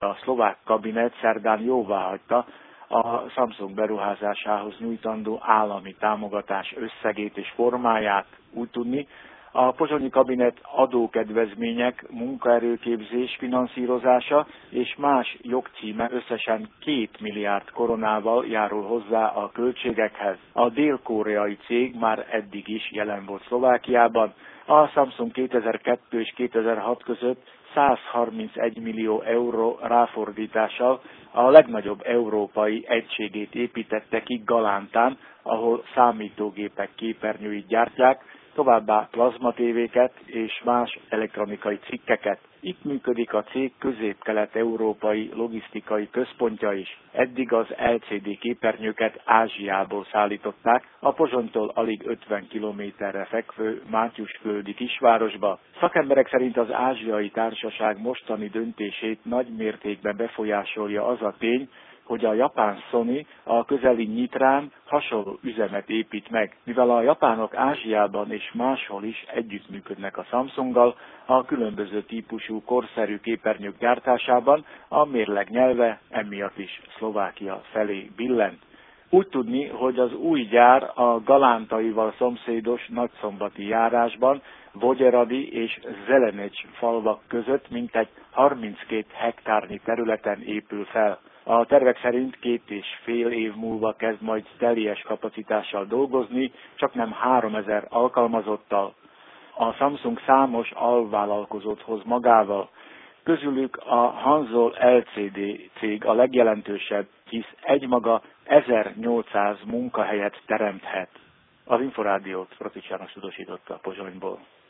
A szlovák kabinet szerdán jóváhagyta a Samsung beruházásához nyújtandó állami támogatás összegét és formáját. Úgy tudni, a pozsonyi kabinet adókedvezmények, munkaerőképzés finanszírozása és más jogcíme összesen 2 milliárd koronával járul hozzá a költségekhez. A dél-koreai cég már eddig is jelen volt Szlovákiában. A Samsung 2002 és 2006 között 131 millió euró ráfordítással a legnagyobb európai egységét építette ki Galántán, ahol számítógépek képernyőit gyártják, továbbá plazmatévéket és más elektronikai cikkeket. Itt működik a cég közép-kelet-európai logisztikai központja is. Eddig az LCD képernyőket Ázsiából szállították, a Pozsonytól alig 50 kilométerre fekvő Mátyusföldi kisvárosba. Szakemberek szerint az ázsiai társaság mostani döntését nagy mértékben befolyásolja az a tény, hogy a japán Sony a közeli Nyitrán hasonló üzemet épít meg. Mivel a japánok Ázsiában és máshol is együttműködnek a Samsunggal, a különböző típusú korszerű képernyők gyártásában, a mérleg nyelve emiatt is Szlovákia felé billent. Úgy tudni, hogy az új gyár a Galántaival szomszédos nagyszombati járásban, Vogyerady és Zelenecs falvak között mintegy 32 hektárnyi területen épül fel. A tervek szerint 2,5 év múlva kezd majd teljes kapacitással dolgozni, csaknem 3000 alkalmazottal. A Samsung számos alvállalkozót hoz magával. Közülük a Hanzol LCD cég a legjelentősebb, hisz egymaga 1800 munkahelyet teremthet. Az Inforádiót Pratics János tudósította Pozsonyból.